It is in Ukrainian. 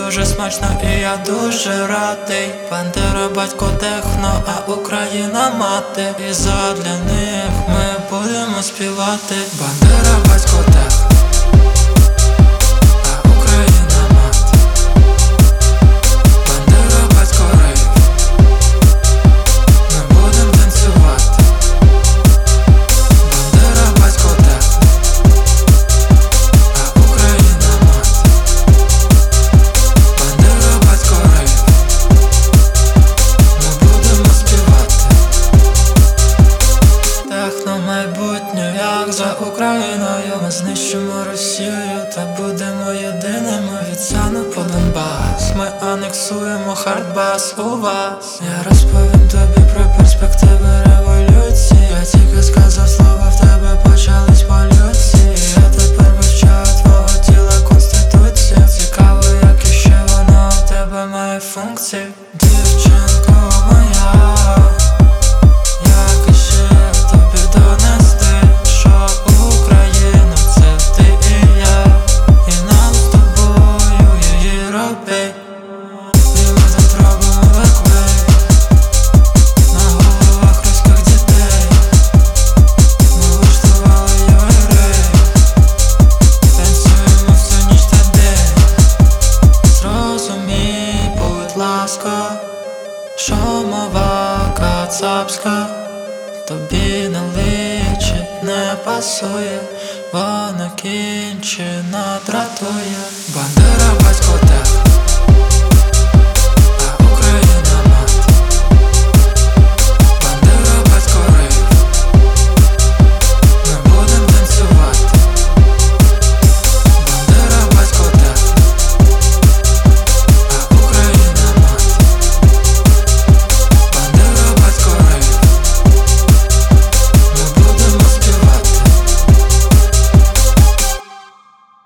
дуже смачно і я дуже радий. Бандера, батько, техно, а Україна мати. І задля них ми будемо співати. Бандера, батько, техно, а Україна мати. Бандера, батько, рейв, ми будем танцювати. Бандера, батько, техно, а Україна мати. Бандера, батько, рейв, ми будемо співати. Техно майбутнє, як за Україною. Ми знищимо Росію та будемо єдиними. Від Сяну по Донбас ми анексуємо хардбас у вас. Я розповім тобі про перспективи революції. Я тільки сказав слово, в тебе почались полюції. Я тепер вивчаю твого тіла конституцію. Цікаво, як іще вона у тебе має функції. Дівчинко моя, як іще тобі донести, що Україна — це ти і я, і нам з тобою її робить. І ми тут робимо век-вей на головах руських дітей. Ми влаштували єврей, танцюємо всю ніч та день. Зрозумій, будь ласка, що мова кацапська тобі не личить, не пасує, вона кінчена дратує. Бандера, батько,